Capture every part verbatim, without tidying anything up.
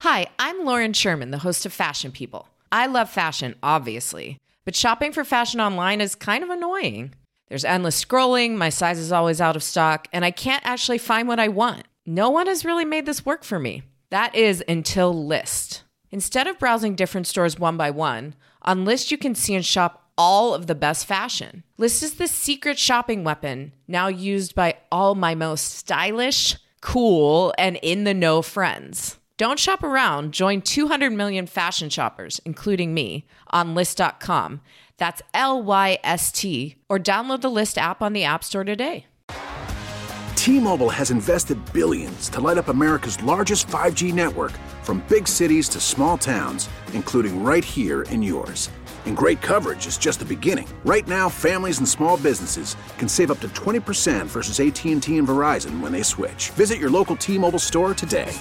Hi, I'm Lauren Sherman, the host of Fashion People. I love fashion, obviously, but shopping for fashion online is kind of annoying. There's endless scrolling, my size is always out of stock, and I can't actually find what I want. No one has really made this work for me. That is until Lyst. Instead of browsing different stores one by one, on Lyst you can see and shop all of the best fashion. Lyst is the secret shopping weapon, now used by all my most stylish, cool, and in-the-know friends. Don't shop around. Join two hundred million fashion shoppers, including me, on Lyst dot com. That's L Y S T. Or download the Lyst app on the App Store today. T-Mobile has invested billions to light up America's largest five G network, from big cities to small towns, including right here in yours. And great coverage is just the beginning. Right now, families and small businesses can save up to twenty percent versus A T and T and Verizon when they switch. Visit your local T-Mobile store today.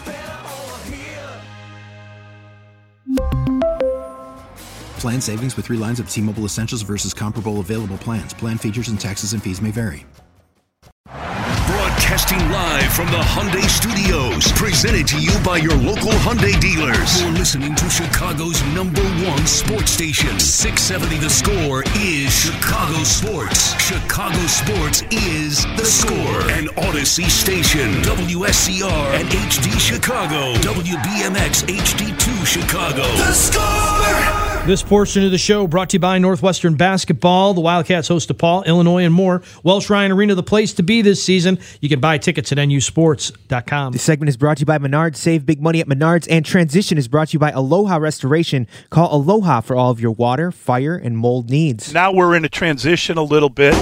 Plan savings with three lines of T-Mobile Essentials versus comparable available plans. Plan features and taxes and fees may vary. Broadcasting live from the Hyundai Studios, presented to you by your local Hyundai dealers. You're listening to Chicago's number one sports station. six seventy The Score is Chicago Sports. Chicago Sports is The Score. An Odyssey station. W S C R and H D Chicago. W B M X H D two Chicago. The Score! This portion of the show brought to you by Northwestern Basketball. The Wildcats host DePaul, Illinois, and more. Welsh Ryan Arena, the place to be this season. You can buy tickets at N U sports dot com. This segment is brought to you by Menards. Save big money at Menards. And Transition is brought to you by Aloha Restoration. Call Aloha for all of your water, fire, and mold needs. Now we're in a transition a little bit.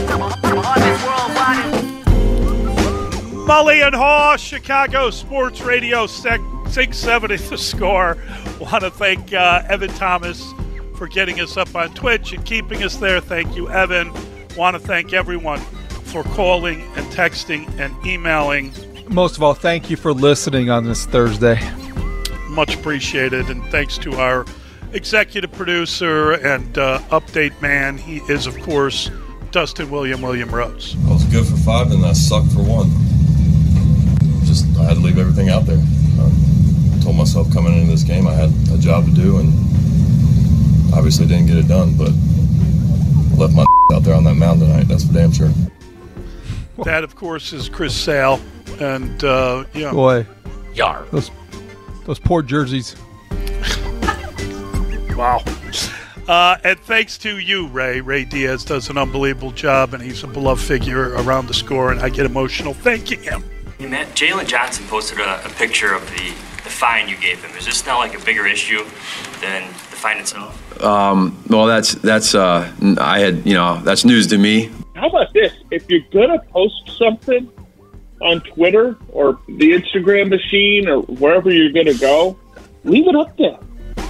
Mully and Haw, Chicago Sports Radio, six seventy The Score. Want to thank uh, Evan Thomas for getting us up on Twitch and keeping us there. Thank you, Evan. Want to thank everyone for calling and texting and emailing. Most of all, thank you for listening on this Thursday. Much appreciated, and thanks to our executive producer and uh, update man. He is, of course, Dustin William William Rose. I was good for five, and I sucked for one. Just I had to leave everything out there. I told myself coming into this game I had a job to do, and obviously didn't get it done, but I left my out there on that mound tonight. That's for damn sure. That, of course, is Chris Sale, and uh, yeah, boy, yar those those poor jerseys. Wow. Uh, and thanks to you, Ray. Ray Diaz does an unbelievable job, and he's a beloved figure around the Score, and I get emotional thanking him. Hey, man, Jalen Johnson posted a, a picture of the, the fine you gave him. Is this now like a bigger issue than the fine itself? Um, well, that's, that's uh, I had, you know, that's news to me. How about this? If you're going to post something on Twitter or the Instagram machine or wherever you're going to go, leave it up there.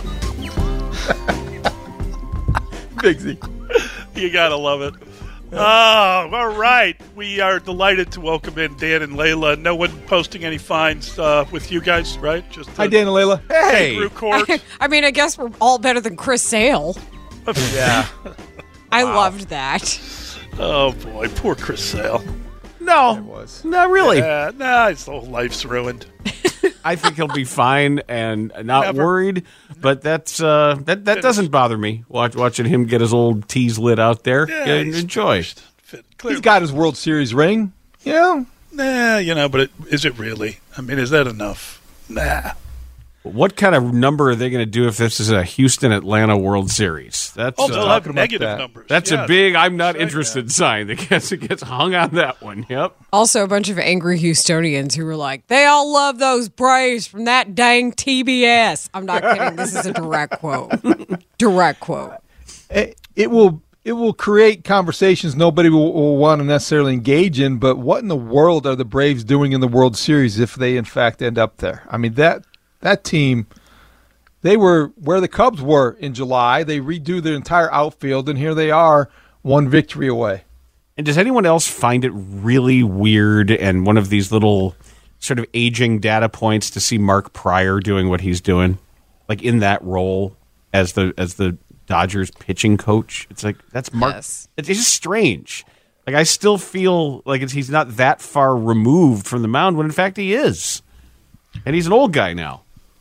Bigsy. You got to love it. Oh, all right. We are delighted to welcome in Dan and Layla. No one posting any fines uh, with you guys, right? Just Hi, Dan and Layla. Hey. Court. I, I mean, I guess we're all better than Chris Sale. Yeah. I Wow. loved that. Oh, boy. Poor Chris Sale. No, it was. not really. Yeah, nah, his whole life's ruined. I think he'll be fine and not Never. worried. But that's uh, that that doesn't bother me. Watch, watching him get his old tease lit out there. Yeah, Yeah, he's enjoy. He's got his World Series ring. Yeah. Nah, you know, but it, is it really? I mean, is that enough? Nah. What kind of number are they going to do if this is a Houston-Atlanta World Series? That's Oh, they'll uh, have negative that. numbers. That's Yeah. a big I'm not Say interested that. sign that gets, it gets hung on that one. Yep. Also, a bunch of angry Houstonians who were like, they all love those Braves from that dang T B S. I'm not kidding. This is a direct quote. Direct quote. It, it will it will create conversations nobody will, will want to necessarily engage in, but what in the world are the Braves doing in the World Series if they, in fact, end up there? I mean, that that team, they were where the Cubs were in July. They redo their entire outfield, and here they are, one victory away. And does anyone else find it really weird and one of these little sort of aging data points to see Mark Pryor doing what he's doing, like in that role as the as the Dodgers pitching coach? It's like that's Mark. Yes. It's just strange. Like I still feel like it's, he's not that far removed from the mound when in fact he is, and he's an old guy now.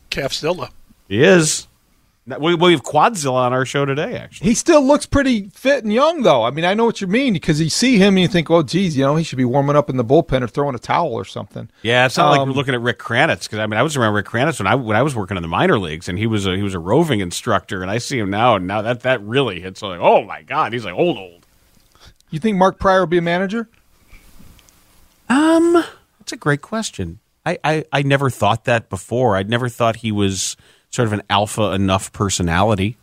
Calfzilla. He is. We, we have Quadzilla on our show today, actually. He still looks pretty fit and young, though. I mean, I know what you mean, because you see him and you think, oh, geez, you know, he should be warming up in the bullpen or throwing a towel or something. Yeah, it's not Um, like we're looking at Rick Kranitz, because I mean, I was around Rick Kranitz when I when I was working in the minor leagues, and he was a he was a roving instructor, and I see him now, and now that that really hits like, oh my God, he's like old old. You think Mark Pryor will be a manager? Um, that's a great question. I, I, I never thought that before. I'd never thought he was sort of an alpha enough personality.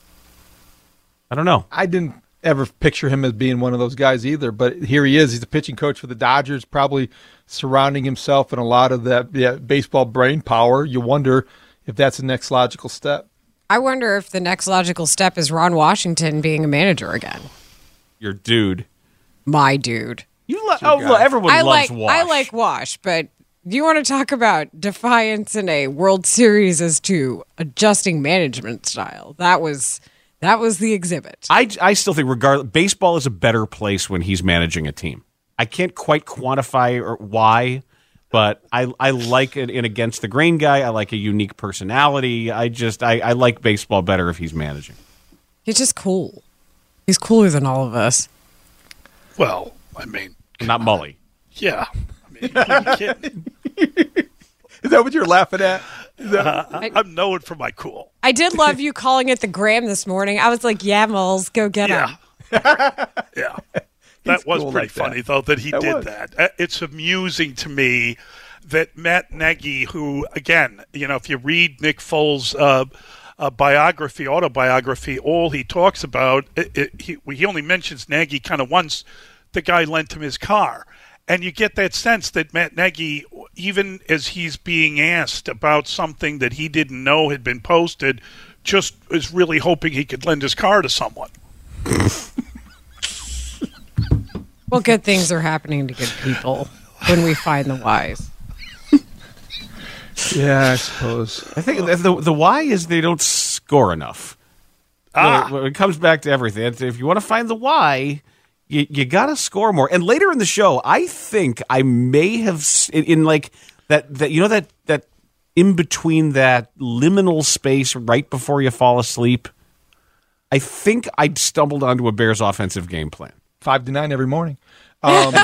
I don't know. I didn't ever picture him as being one of those guys either, but here he is. He's a pitching coach for the Dodgers, probably surrounding himself in a lot of that yeah, baseball brain power. You wonder if that's the next logical step. I wonder if the next logical step is Ron Washington being a manager again. Your dude. My dude. You lo- oh, look, everyone I loves like, Wash. I like Wash, but you want to talk about defiance in a World Series as to adjusting management style. That was that was the exhibit. I, I still think regardless, baseball is a better place when he's managing a team. I can't quite quantify or why, but I I like it in against the grain guy. I like a unique personality. I just I, I like baseball better if he's managing. He's just cool. He's cooler than all of us. Well, I mean, not Mully. Yeah. I mean, you kidding? Is that what you're laughing at? Uh, I'm known for my cool. I did love you calling it the Graham this morning. I was like, yeah, Moles, go get Yeah. him. Yeah. That was cool pretty like that. funny, though, that he That did was. that. Uh, It's amusing to me that Matt Nagy, who, again, you know, if you read Nick Foles' uh, uh, biography, autobiography, all he talks about, it, it, he, he only mentions Nagy kind of once. The guy lent him his car. And you get that sense that Matt Nagy, even as he's being asked about something that he didn't know had been posted, just is really hoping he could lend his car to someone. Well, good things are happening to good people when we find the wise. Yeah, I suppose. I think the, the the why is they don't score enough. Ah. When it comes back to everything, if you want to find the why, you, you got to score more. And later in the show, I think I may have s- in, in like that that you know that that in between that liminal space right before you fall asleep. I think I'd stumbled onto a Bears offensive game plan. Five to nine every morning. Um,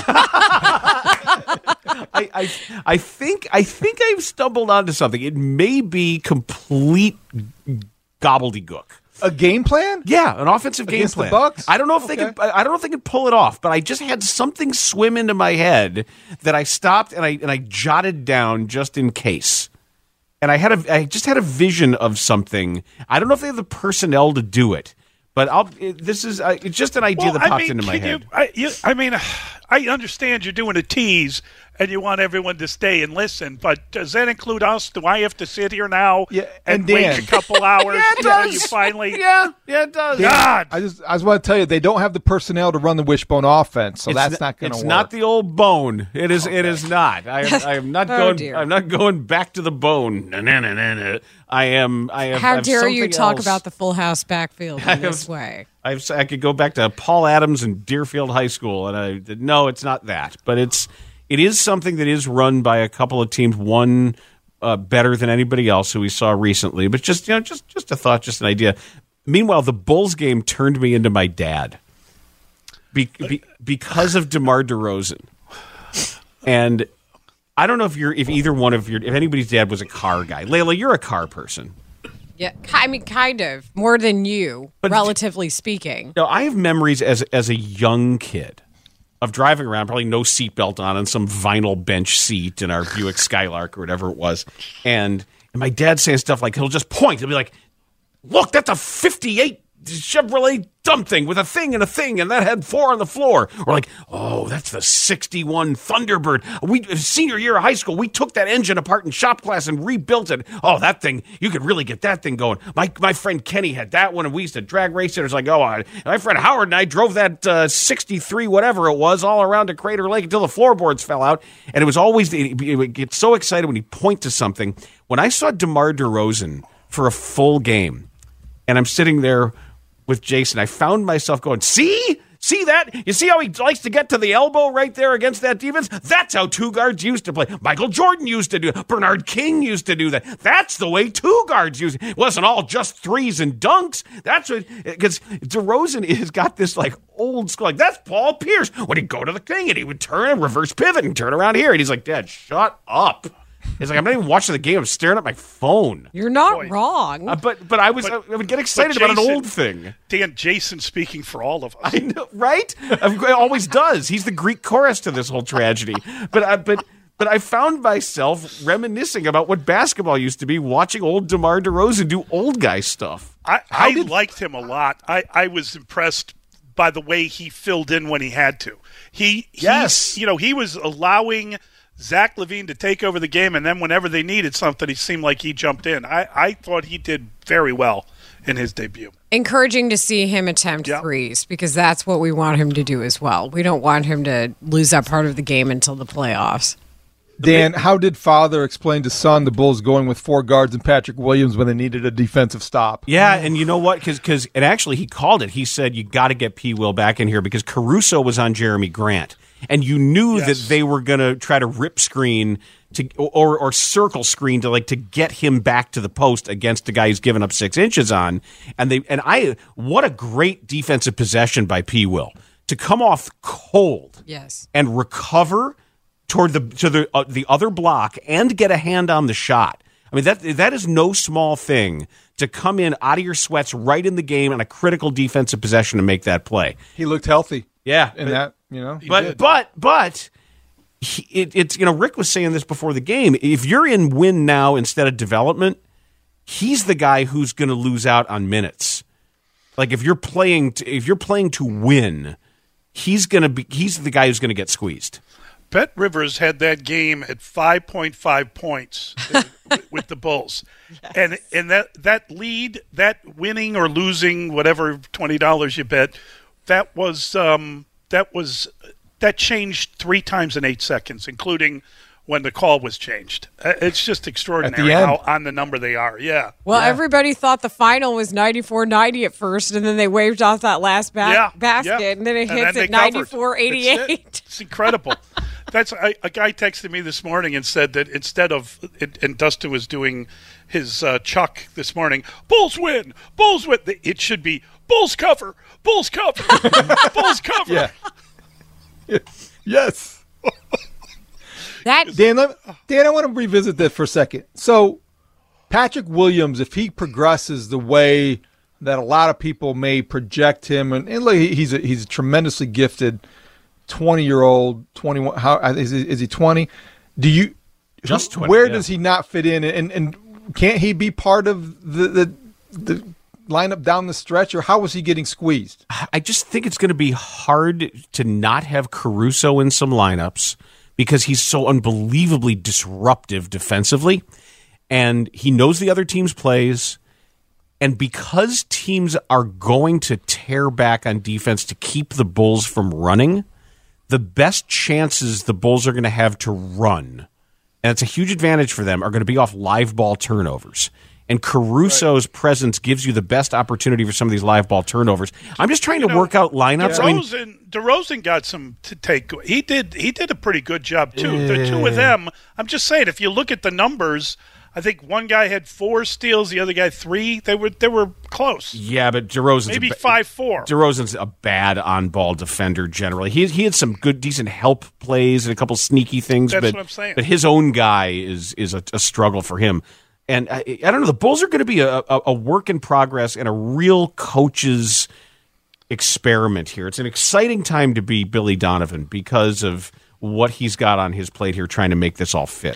I, I I think I think I've stumbled onto something. It may be complete gobbledygook. a game plan? Yeah, an offensive game Against the plan. Bucks? I don't know if they Okay. could. I don't know if they could pull it off, but I just had something swim into my head that I stopped and I and I jotted down just in case. And I had a I just had a vision of something. I don't know if they have the personnel to do it, but I'll. It, this is uh, it's just an idea Well, that I popped mean, into my can head. You, I, you, I mean, I understand you're doing a tease and you want everyone to stay and listen, but does that include us? Do I have to sit here now Yeah, and, and wait Dan. a couple hours Yeah, it until does. you finally? Yeah, yeah, it does. God, I just I just want to tell you they don't have the personnel to run the wishbone offense, so It's that's n- not going to It's work. not the old bone. It is. It is not. I am. I am not Oh, going. dear. I'm not going back to the bone. No, no, no, no, no. I am. I am. I How have dare you something talk else. about the Full House backfield I in this have- way? I've, I could go back to Paul Adams and Deerfield High School, and I no, it's not that, but it's it is something that is run by a couple of teams. One uh, better than anybody else who we saw recently, but just you know, just just a thought, just an idea. Meanwhile, the Bulls game turned me into my dad be, be, because of DeMar DeRozan, and I don't know if you're if either one of your if anybody's dad was a car guy. Layla, you're a car person. Yeah, I mean, kind of more than you, But- relatively speaking. No, I have memories as as a young kid of driving around, probably no seatbelt on, on some vinyl bench seat in our Buick Skylark or whatever it was, and, and my dad saying stuff like he'll just point, he'll be like, "Look, that's a fifty-eight Chevrolet dump thing with a thing and a thing, and that had four on the floor." Or like, "Oh, that's the sixty-one Thunderbird. We senior year of high school, we took that engine apart in shop class and rebuilt it. Oh, that thing, you could really get that thing going. My my friend Kenny had that one, and we used to drag race it. It was like, oh, I, my friend Howard and I drove that uh, sixty-three whatever it was all around to Crater Lake until the floorboards fell out." And it was always, it, it would get so excited when he'd point to something. When I saw DeMar DeRozan for a full game, and I'm sitting there with Jason, I found myself going, "See? See that? You see how he likes to get to the elbow right there against that defense? That's how two guards used to play. Michael Jordan used to do it. Bernard King used to do that. That's the way two guards used it. It wasn't all just threes and dunks. That's what, because DeRozan has got this like old school, like that's Paul Pierce. When he'd go to the thing and he would turn and reverse pivot and turn around here. And he's like, Dad, shut up. He's like, I'm not even watching the game. I'm staring at my phone. You're not Boy. wrong. Uh, but but I was but, I would get excited Jason, about an old thing. Dan, Jason speaking for all of us. I know, right? It always does. He's the Greek chorus to this whole tragedy. But I, but but I found myself reminiscing about what basketball used to be, watching old DeMar DeRozan do old guy stuff. I, I did, liked him a lot. I, I was impressed by the way he filled in when he had to. He yes, you know, he was allowing Zach LaVine to take over the game, and then whenever they needed something, he seemed like he jumped in. I, I thought he did very well in his debut. Encouraging to see him attempt yep. threes, because that's what we want him to do as well. We don't want him to lose that part of the game until the playoffs. Dan, how did Father explain to son the Bulls going with four guards and Patrick Williams when they needed a defensive stop? Yeah, and you know what? Because because and actually he called it. He said you got to get P. Will back in here because Caruso was on Jeremy Grant. And you knew yes. that they were going to try to rip screen to or or circle screen to like to get him back to the post against a guy who's given up six inches on. And they and I what a great defensive possession by P. Will to come off cold, yes, and recover toward the to the uh, the other block and get a hand on the shot. I mean that that is no small thing to come in out of your sweats right in the game on a critical defensive possession to make that play. He looked healthy. Yeah, in that. You know, but did. but but he, it, it's you know Rick was saying this before the game. If you're in win now instead of development, he's the guy who's going to lose out on minutes. Like if you're playing to, if you're playing to win, he's going to be he's the guy who's going to get squeezed. Bet Rivers had that game at five point five points with, with the Bulls, yes. and and that that lead, that winning or losing, whatever twenty dollars you bet, that was. Um, That was that changed three times in eight seconds, including when the call was changed. It's just extraordinary how on the number they are. Yeah. Well, yeah. everybody thought the final was ninety-four ninety at first, and then they waved off that last ba- yeah, basket, yeah. and then it and hits then at ninety-four eighty-eight. It. It's incredible. That's I, a guy texted me this morning and said that instead of it, and Dustin was doing his uh, Chuck this morning. Bulls win. Bulls win. It should be Bulls cover. Bulls cover. Bulls cover. Yeah. Yes. That Dan, Dan, I want to revisit that for a second. So, Patrick Williams, if he progresses the way that a lot of people may project him, and, and look, he's a, he's a tremendously gifted twenty-year-old, twenty-one. How is he, is he twenty? Do you just twenty, where yeah. does he not fit in, and and can't he be part of the the, the lineup down the stretch, or how was he getting squeezed? I just think it's going to be hard to not have Caruso in some lineups because he's so unbelievably disruptive defensively, and he knows the other team's plays. And because teams are going to tear back on defense to keep the Bulls from running, the best chances the Bulls are going to have to run, and it's a huge advantage for them, are going to be off live ball turnovers. And Caruso's right. presence gives you the best opportunity for some of these live ball turnovers. I'm just trying you to know, work out lineups. DeRozan, I mean, DeRozan got some to take. He did. He did a pretty good job too. Uh, the two of them. I'm just saying, if you look at the numbers, I think one guy had four steals, the other guy three. They were they were close. Yeah, but DeRozan's maybe a, five four. DeRozan's a bad on ball defender generally. He he had some good, decent help plays and a couple sneaky things. That's but, what I'm saying. But his own guy is is a, a struggle for him. And I, I don't know. The Bulls are going to be a, a, a work in progress and a real coach's experiment here. It's an exciting time to be Billy Donovan because of what he's got on his plate here, trying to make this all fit.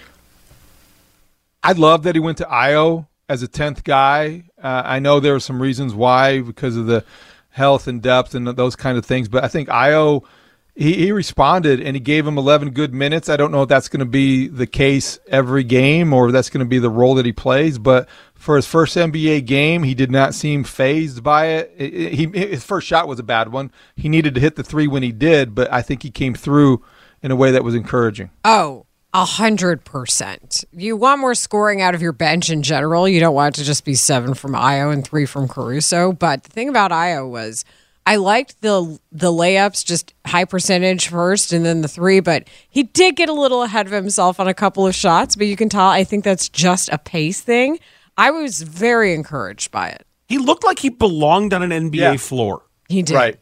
I love that he went to I O as a tenth guy. Uh, I know there are some reasons why, because of the health and depth and those kind of things. But I think I O, he, he responded and he gave him eleven good minutes. I don't know if that's going to be the case every game or if that's going to be the role that he plays. But for his first N B A game, he did not seem fazed by it. it, it he, his first shot was a bad one. He needed to hit the three when he did, but I think he came through in a way that was encouraging. Oh, A hundred percent. You want more scoring out of your bench in general. You don't want it to just be seven from I O and three from Caruso. But the thing about I O was I liked the the layups, just high percentage first and then the three, but he did get a little ahead of himself on a couple of shots, but you can tell I think that's just a pace thing. I was very encouraged by it. He looked like he belonged on an N B A Yeah. floor. He did. Right.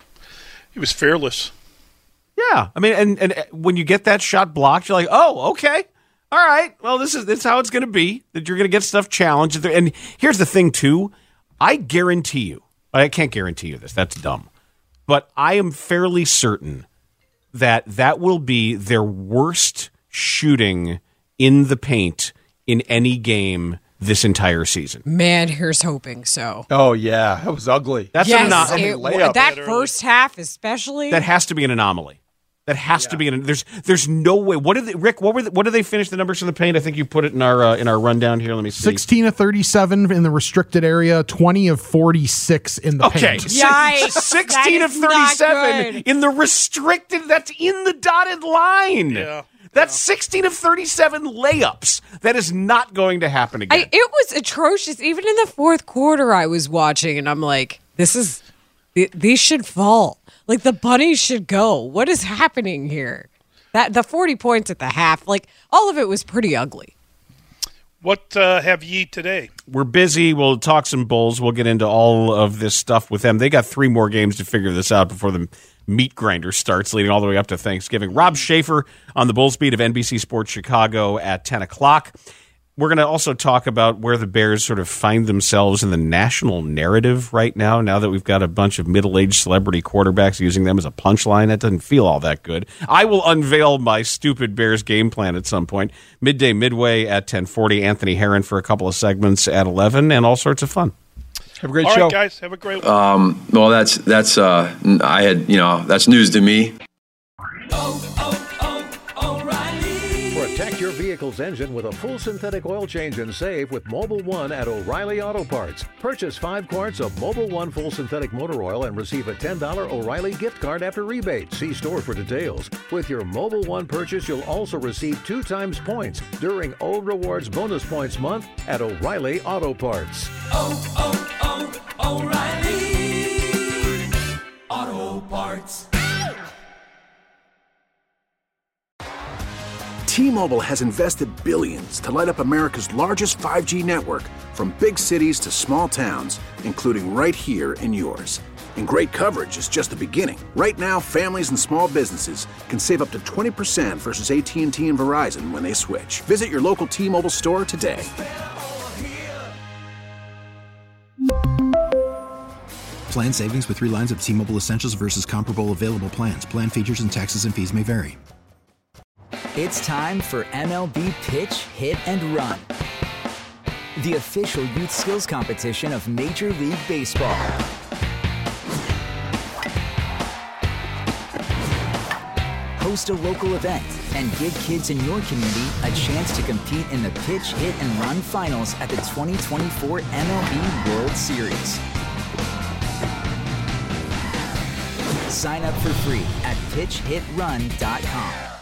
He was fearless. Yeah. I mean, and, and when you get that shot blocked, you're like, oh, okay. All right. Well, this is, this is how it's going to be, that you're going to get stuff challenged. And here's the thing, too. I guarantee you, I can't guarantee you this. That's dumb. But I am fairly certain that that will be their worst shooting in the paint in any game this entire season. Man, here's hoping so. Oh, yeah. That was ugly. That's yes, an anomaly. it- layup. that first half especially. That has to be an anomaly. That has to be an. There's there's no way. What did they, Rick? What were the, what did they finish the numbers in the paint? I think you put it in our uh, in our rundown here. Let me see. sixteen of thirty-seven in the restricted area, twenty of forty-six in the Okay, paint. Yikes. sixteen That of is not thirty-seven good. in the restricted. That's in the dotted line. Yeah. That's sixteen of thirty-seven layups. That is not going to happen again. I, it was atrocious. Even in the fourth quarter, I was watching, and I'm like, "This is th- these should fall. Like the bunnies should go. What is happening here?" That the forty points at the half, like all of it was pretty ugly. What uh, have ye today? We're busy. We'll talk some Bulls. We'll get into all of this stuff with them. They got three more games to figure this out before the meat grinder starts, leading all the way up to Thanksgiving. Rob Schaefer on the Bulls beat of N B C Sports Chicago at ten o'clock. We're going to also talk about where the Bears sort of find themselves in the national narrative right now, now that we've got a bunch of middle-aged celebrity quarterbacks using them as a punchline. That doesn't feel all that good. I will unveil my stupid Bears game plan at some point. Midday Midway at ten forty. Anthony Herron for a couple of segments at eleven, and all sorts of fun. Have a great All show. right, guys. Have a great one. Um, well, that's that's uh, I had you know that's news to me. Protect your vehicle's engine with a full synthetic oil change and save with Mobil one at O'Reilly Auto Parts. Purchase five quarts of Mobil one full synthetic motor oil and receive a ten dollars O'Reilly gift card after rebate. See store for details. With your Mobil one purchase, you'll also receive two times points during O Rewards Bonus Points Month at O'Reilly Auto Parts. Oh, oh, oh, O'Reilly Auto Parts. T-Mobile has invested billions to light up America's largest five G network, from big cities to small towns, including right here in yours. And great coverage is just the beginning. Right now, families and small businesses can save up to twenty percent versus A T and T and Verizon when they switch. Visit your local T-Mobile store today. Plan savings with three lines of T-Mobile Essentials versus comparable available plans. Plan features and taxes and fees may vary. It's time for M L B Pitch, Hit, and Run, the official youth skills competition of Major League Baseball. Host a local event and give kids in your community a chance to compete in the Pitch, Hit, and Run finals at the twenty twenty-four M L B World Series. Sign up for free at pitch hit run dot com.